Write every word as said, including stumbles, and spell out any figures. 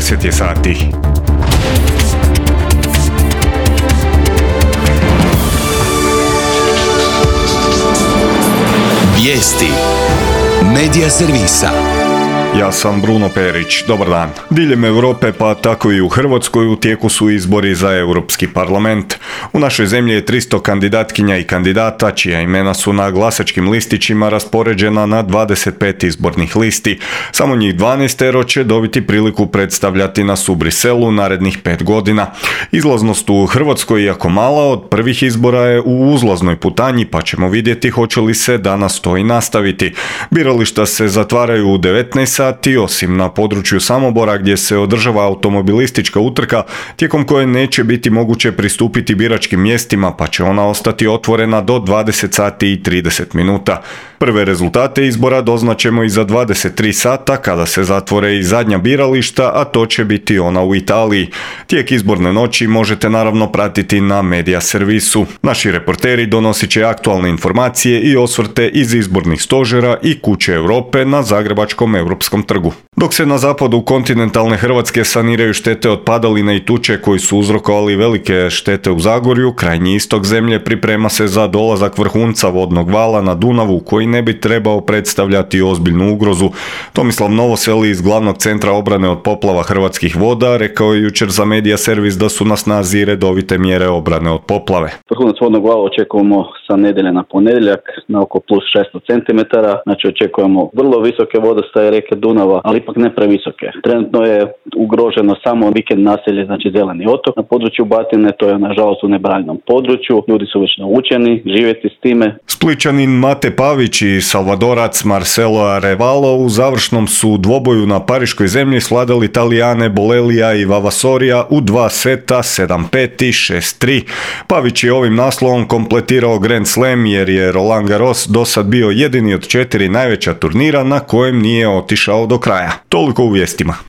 deset je sati. Vijesti Medija servisa. Ja sam Bruno Perić, dobar dan. Diljem Europe, pa tako i u Hrvatskoj, u tijeku su izbori za Europski parlament. U našoj zemlji je tristo kandidatkinja i kandidata, čija imena su na glasačkim listićima raspoređena na dvadeset pet izbornih listi. Samo njih dvanaestero će dobiti priliku predstavljati nas u Briselu narednih pet godina. Izlaznost u Hrvatskoj, iako mala, od prvih izbora je u uzlaznoj putanji, pa ćemo vidjeti hoće li se danas to i nastaviti. Birališta se zatvaraju u devetnaest sati, osim na području Samobora gdje se održava automobilistička utrka, tijekom koje neće biti moguće pristupiti biračkim mjestima, pa će ona ostati otvorena do dvadeset sati i trideset minuta. Prve rezultate izbora doznaćemo i za dvadeset tri sata kada se zatvore i zadnja birališta, a to će biti ona u Italiji. Tijek izborne noći možete naravno pratiti na Medija servisu. Naši reporteri donosit će aktualne informacije i osvrte iz izbornih stožera i Kuće Europe na Zagrebačkom Europskom trgu. Dok se na zapadu kontinentalne Hrvatske saniraju štete od padalina i tuče koji su uzrokovali velike štete u Zagorju, krajnji istok zemlje priprema se za dolazak vrhunca vodnog vala na Dunavu koji ne bi trebao predstavljati ozbiljnu ugrozu. Tomislav Novoseli iz Glavnog centra obrane od poplava Hrvatskih voda rekao je jučer za Medija servis da su na snazi redovite mjere obrane od poplave. Vrhunac vodnog vala očekujemo sa nedjelje na ponedjeljak na oko plus šesto centimetara, znači očekujemo vrlo visoke vodostaje rijeke Dunava, ali ipak ne previsoke. Trenutno je ugroženo samo vikend naselje, znači Zeleni otok. Na području Batine to je nažalost u nebranjenom području, ljudi su već naučeni živjeti s time. Splićanin Mate Pavić i Salvadorac Marcelo Arevalo u završnom su dvoboju na pariškoj zemlji svladali Italijane Bolelija i Vavasorija u dva seta sedam pet i šest tri. Pavić je ovim naslovom kompletirao Grand Slam jer je Roland Garros dosad bio jedini od četiri najveća turnira na kojem nije otišao do kraja. Toliko u vijestima.